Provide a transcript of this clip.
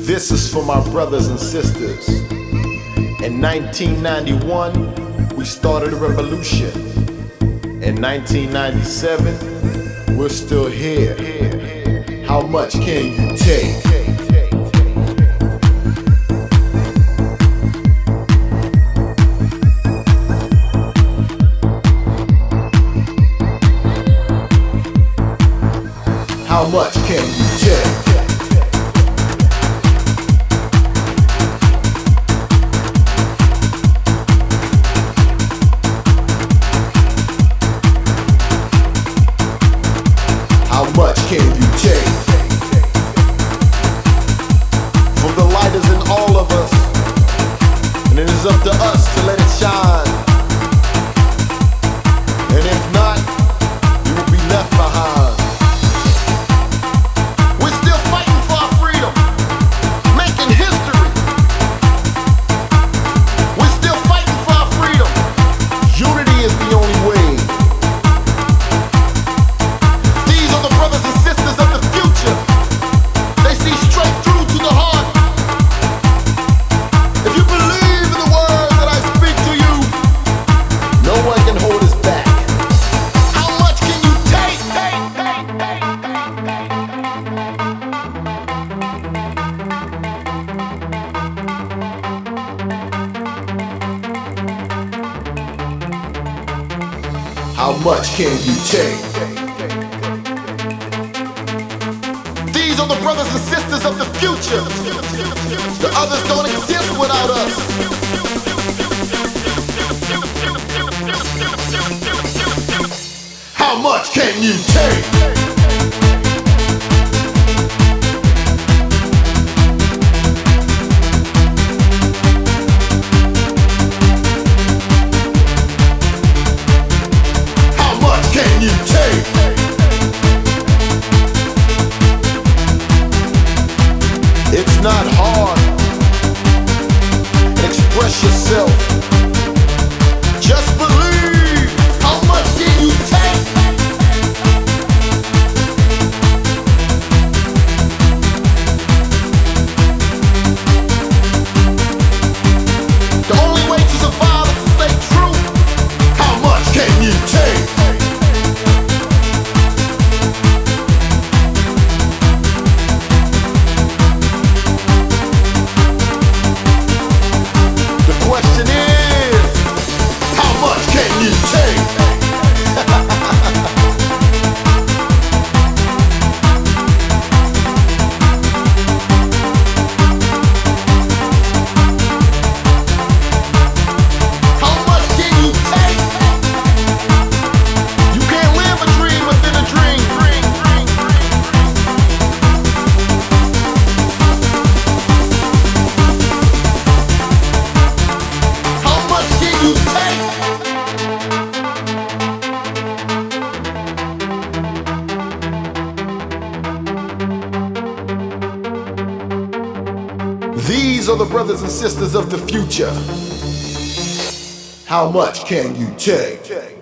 This is for my brothers and sisters. In 1991, we started a revolution. In 1997, we're still here. How much can you take? How much can you take? How much can you take? From the lighters in all of us, and it is up to us to let it shine. And if not, you will be left behind. We're still fighting for our freedom, making history. We're still fighting for our freedom. Unity is the only way. Brothers and sisters of the future, they see straight through to the heart. If you believe in the words that I speak to you, no one can hold us back. How much can you take? How much can you take? These are the brothers and sisters of the future. The others don't exist without us. How much can you take? How much can you take? It's not hard. Express yourself. Just believe. How much can you take? The only way to survive is to stay true. How much can you take? Question is, how much can you take? How much can you take? You can't live a dream within a dream. How much can you take? These are the brothers and sisters of the future. How much can you take?